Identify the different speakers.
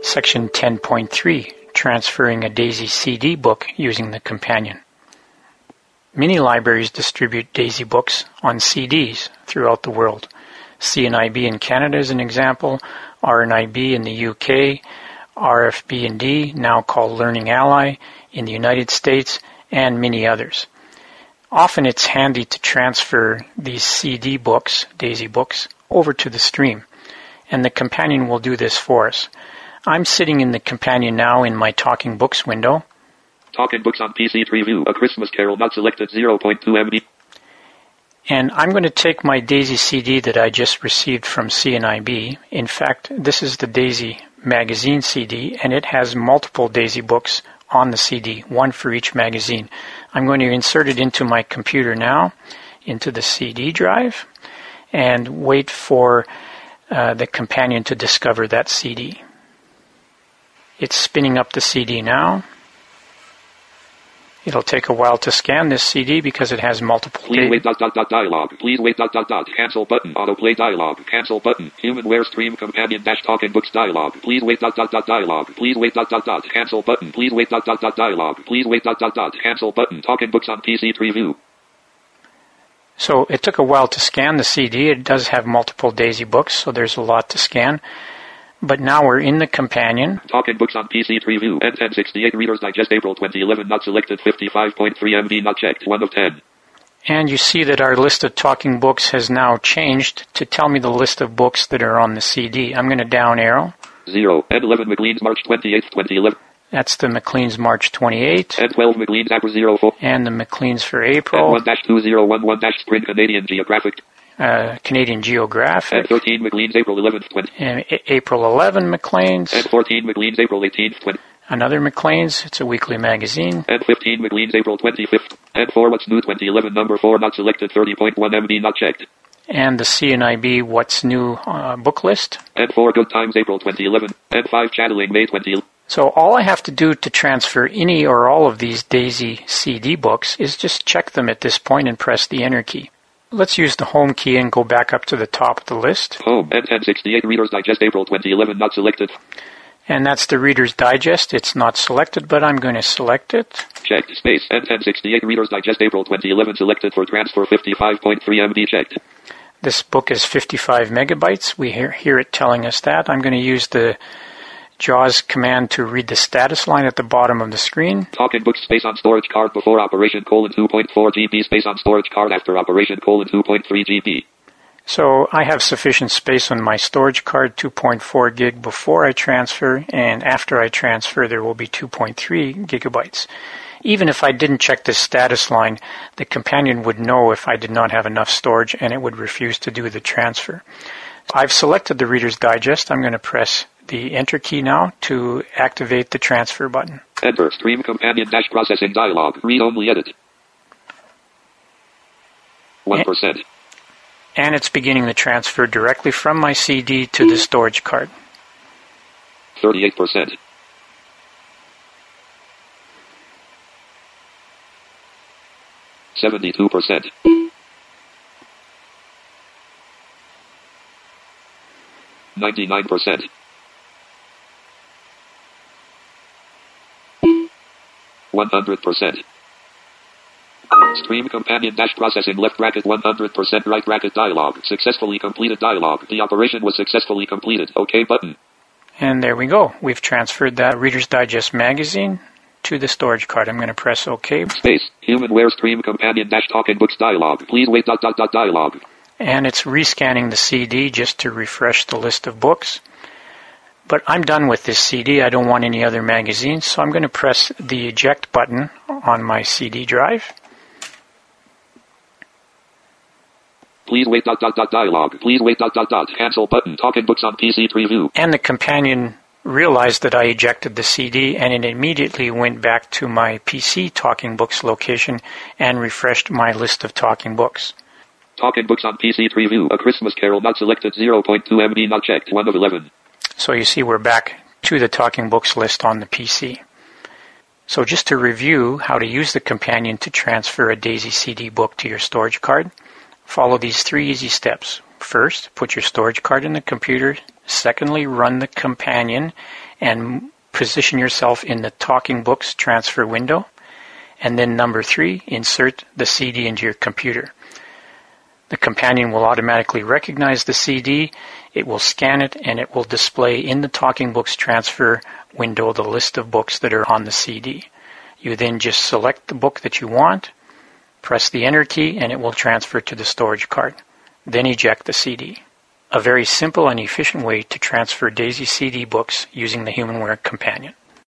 Speaker 1: Section 10.3, Transferring a DAISY CD book using the companion. Many libraries distribute DAISY books on CDs throughout the world. CNIB in Canada is an example, RNIB in the UK, RFB&D, now called Learning Ally, in the United States, and many others. Often it's handy to transfer these CD books, DAISY books, over to the stream, and the companion will do this for us. I'm sitting in the companion now in my Talking Books window.
Speaker 2: Talking Books on PC Preview, A Christmas Carol not selected 0.2 MB.
Speaker 1: And I'm going to take my DAISY CD that I just received from CNIB. In fact, this is the DAISY magazine CD, and it has multiple DAISY books on the CD, one for each magazine. I'm going to insert it into my computer now, into the CD drive, and wait for the companion to discover that CD. It's spinning up the CD now. It'll take a while to scan this CD because it has multiple...
Speaker 2: Please wait ... dialogue. Please wait ... Cancel button. Autoplay dialogue. Cancel button. Humanware Stream Companion - Talking Books dialogue. Please wait ... dialogue. Please wait ... Cancel button. Please wait ... dialogue. Please wait ... Cancel button. Talking Books on PC Preview.
Speaker 1: So it took a while to scan the CD. It does have multiple DAISY books, so there's a lot to scan. But now we're in the companion.
Speaker 2: Talking Books on PC Preview. N1068 Reader's Digest April 2011 not selected 55.3 MB not checked 1 of 10.
Speaker 1: And you see that our list of talking books has now changed to tell me the list of books that are on the CD. I'm going to down arrow.
Speaker 2: 0. N11 Maclean's March 28, 2011.
Speaker 1: That's the Maclean's March 28.
Speaker 2: N12 Maclean's April 04.
Speaker 1: And the Maclean's for April.
Speaker 2: N1-2011-Spring Canadian Geographic.
Speaker 1: Canadian Geographic.
Speaker 2: N13 Maclean's April 11th, 20.
Speaker 1: And April 11 Maclean's.
Speaker 2: N14 Maclean's April 18th, 20.
Speaker 1: Another Maclean's. It's a weekly magazine.
Speaker 2: N15 Maclean's April 25th. N4 What's New 2011 number 4 not selected 30.1 MB not checked.
Speaker 1: And the CNIB What's New book list.
Speaker 2: N4 Good Times April 2011. N5 Chatteling May 2011.
Speaker 1: So all I have to do to transfer any or all of these DAISY CD books is just check them at this point and press the Enter key. Let's use the Home key and go back up to the top of the list.
Speaker 2: Home, N1068 Reader's Digest April 2011 not selected.
Speaker 1: And that's the Reader's Digest. It's not selected, but I'm going to select it.
Speaker 2: Checked. Space, N1068 Reader's Digest April 2011 selected for transfer 55.3 MB checked.
Speaker 1: This book is 55 megabytes. We hear it telling us that. I'm going to use the JAWS command to read the status line at the bottom of the screen.
Speaker 2: Talking Books space on storage card before operation : 2.4 GB space on storage card after operation : 2.3 GB.
Speaker 1: So I have sufficient space on my storage card, 2.4 gig before I transfer, and after I transfer there will be 2.3 gigabytes. Even if I didn't check this status line, the companion would know if I did not have enough storage and it would refuse to do the transfer. I've selected the Reader's Digest. I'm going to press the Enter key now to activate the transfer button.
Speaker 2: Enter. Stream Companion - Processing Dialog. Read Only Edit. 1%.
Speaker 1: And it's beginning the transfer directly from my CD to the storage card.
Speaker 2: 38%. 72%. 99%. 100%. Stream Companion - Processing left bracket 100% right bracket dialog. Successfully completed dialog. The operation was successfully completed. OK button.
Speaker 1: And there we go. We've transferred that Reader's Digest magazine to the storage card. I'm going to press OK.
Speaker 2: Space. Humanware Stream Companion - Talking Books dialog. Please wait ... dialog.
Speaker 1: And it's rescanning the CD just to refresh the list of books. But I'm done with this CD. I don't want any other magazines, so I'm going to press the eject button on my CD drive.
Speaker 2: Please wait ... dialog. Please wait ... Cancel button. Talking Books on PC Preview.
Speaker 1: And the companion realized that I ejected the CD, and it immediately went back to my PC Talking Books location and refreshed my list of talking books.
Speaker 2: Talking Books on PC Preview. A Christmas Carol not selected 0.2 MB not checked 1 of 11.
Speaker 1: So you see we're back to the talking books list on the PC. So just to review how to use the companion to transfer a DAISY CD book to your storage card, follow these 3 easy steps. First, put your storage card in the computer Secondly, run the companion and position yourself in the Talking Books transfer window. And then number 3, insert the CD into your computer. The companion will automatically recognize the CD, it will scan it, and it will display in the Talking Books transfer window the list of books that are on the CD. You then just select the book that you want, press the Enter key, and it will transfer to the storage card. Then eject the CD. A very simple and efficient way to transfer DAISY CD books using the HumanWare Companion.